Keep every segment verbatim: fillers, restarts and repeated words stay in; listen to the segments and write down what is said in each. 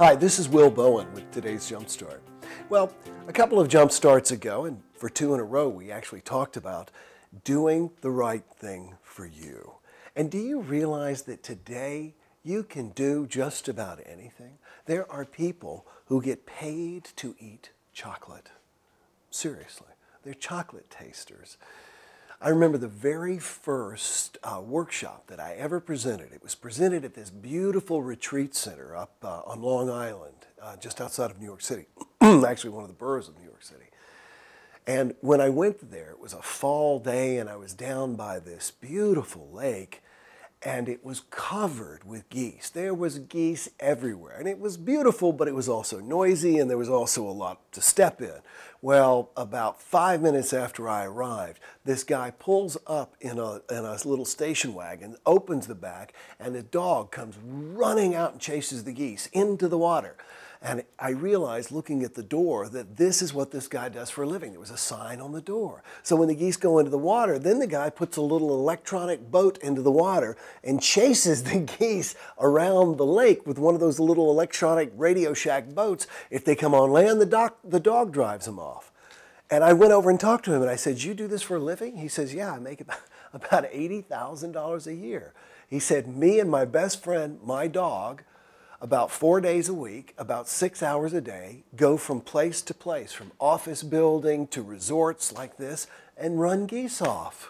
Hi, this is Will Bowen with today's Jumpstart. Well, a couple of Jumpstarts ago, and for two in a row, we actually talked about doing the right thing for you. And do you realize that today you can do just about anything? There are people who get paid to eat chocolate. Seriously, they're chocolate tasters. I remember the very first uh, workshop that I ever presented. It was presented at this beautiful retreat center up uh, on Long Island, uh, just outside of New York City, actually one of the boroughs of New York City. And when I went there, it was a fall day and I was down by this beautiful lake and it was covered with geese. There was geese everywhere and it was beautiful, but it was also noisy and there was also a lot to step in. Well, about five minutes after I arrived, this guy pulls up in a, in a little station wagon, opens the back, and a dog comes running out and chases the geese into the water. And I realized, looking at the door, that this is what this guy does for a living. There was a sign on the door. So when the geese go into the water, then the guy puts a little electronic boat into the water and chases the geese around the lake with one of those little electronic Radio Shack boats. If they come on land, the, doc, the dog drives them off. And I went over and talked to him, and I said, "You do this for a living?" He says, "Yeah, I make about, about eighty thousand dollars a year." He said, "Me and my best friend, my dog, about four days a week, about six hours a day, go from place to place, from office building to resorts like this, and run geese off."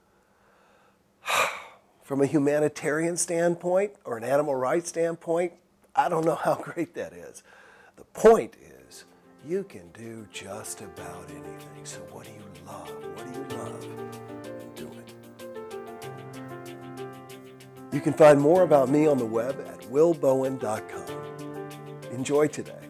From a humanitarian standpoint or an animal rights standpoint, I don't know how great that is. The point is, you can do just about anything. So what do you love? What do you love? Do it. You can find more about me on the web at will bowen dot com. Enjoy today.